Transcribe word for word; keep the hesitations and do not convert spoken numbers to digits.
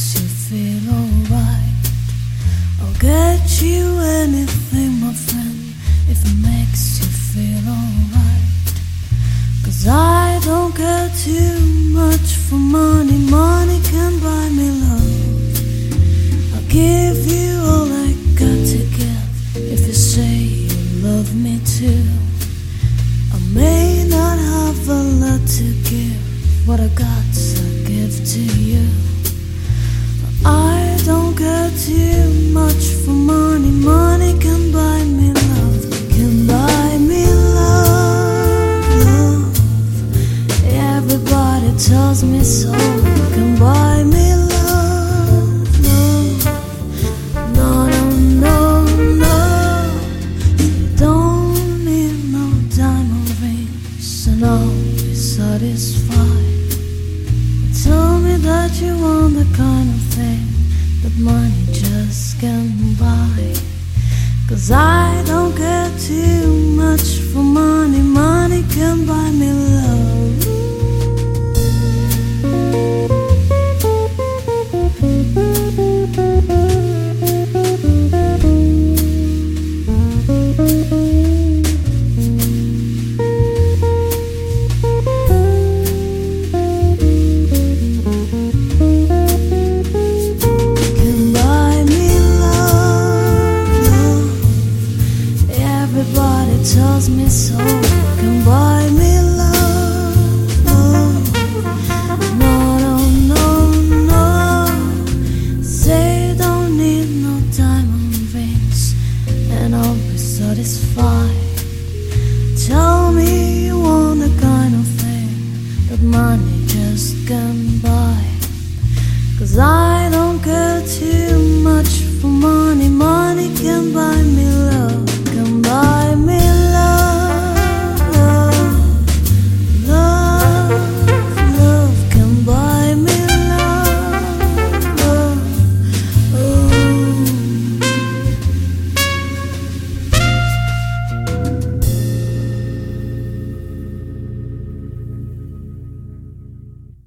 makes you feel alright. I'll get you anything, my friend, if it makes you feel alright. Cause I don't care too much for money. Money can buy me love. I'll give you all I got to give if you say you love me too. I may not have a lot to give, what I got I give to you. I don't care too much for money. Money can buy me love, can buy me love, love. Everybody tells me so, can buy me love, love. No, no, no, no. You don't need no diamond rings and I'll be satisfied. Tell me that you want the kind of thing that money just can't buy. Cause I don't care too much for money. Money can buy me